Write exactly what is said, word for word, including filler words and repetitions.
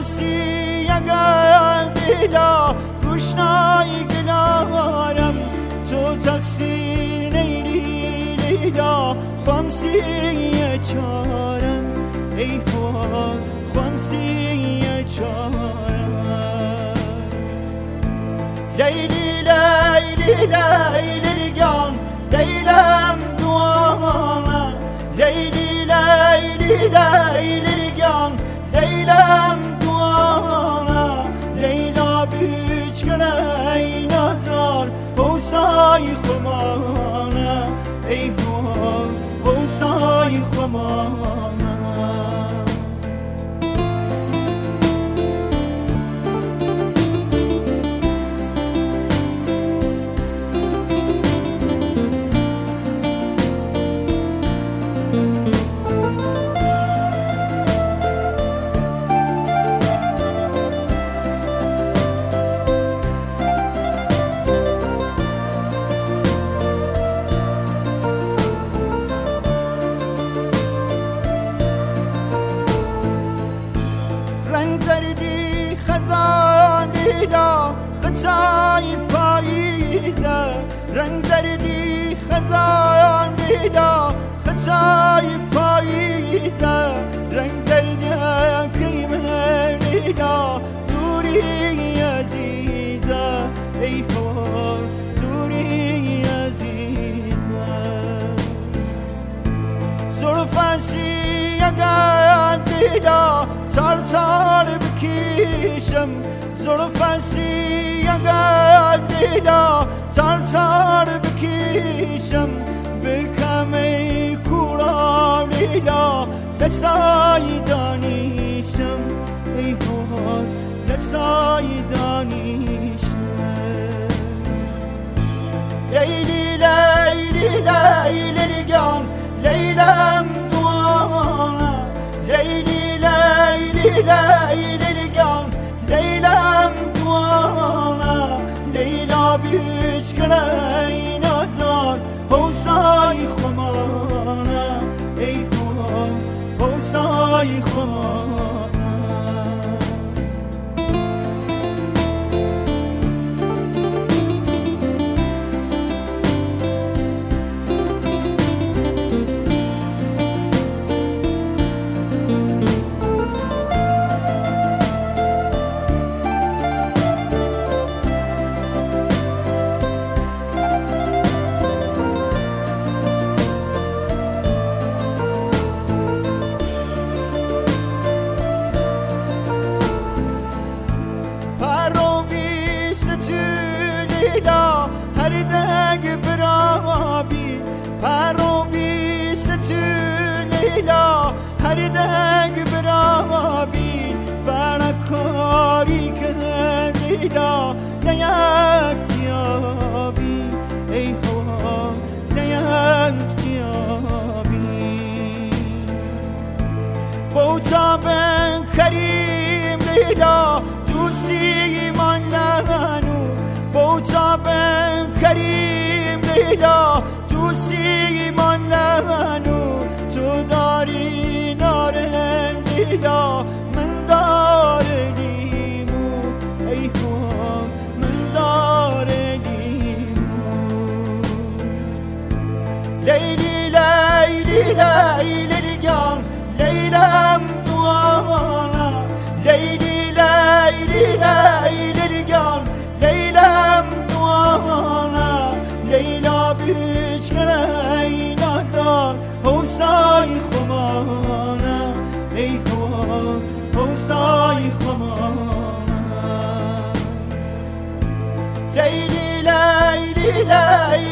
فارسی اگر دیلا روشنایی گلارم تو تقصیر نیری لیلا خمسی چارم ای ها خمسی چارم لیلی لیلی لیلی جان لیلم دوانا لیلی لیلی لیلی جان لیلم دوانا لیلا بیچ کنه نظر بوسای خمانه ای ها بوسای خمانه رنگ زردی خزان لیلا خطای پاییزه رنگ زردی خزان لیلا خطای پاییزه رنگ زردی کریمه لیلا دوری عزیزه ای ها دوری عزیزه زلفسی اگر دیلا تار تار بکشم زلفسی اگر دیلا تار تار بکشم بکم ای کورا لیلا لسای دانیشم ای ها لسای دانیشم لیلی لیلی لیلی جان لیلم دوانا لیلی لیلی لیلی جان لیلم دوانا لیلا بیچ کنه نظر بوسای خمانه ای ها بوسای خمانه لیلا هر دگ برابی پروی ستون لیلا هر دگ برابی فرکاری که لیلا نیک دیابی ای ها نیک دیابی بوتا بن کریم لیلا دوستی من لعنو بوتا بن کریم لیلا دوستی من لعنو تو داری نارن لیلا من دار لیمو ای ها من دار لیمو لیلی لیلی لیلی جان لیلم دوانا لیلی لیلی لیلی جان لیلم دوانا لیلا بیچ کنه نظر بوسای خمانه ای ها بوسای خمانه لیلی لیلی لیلی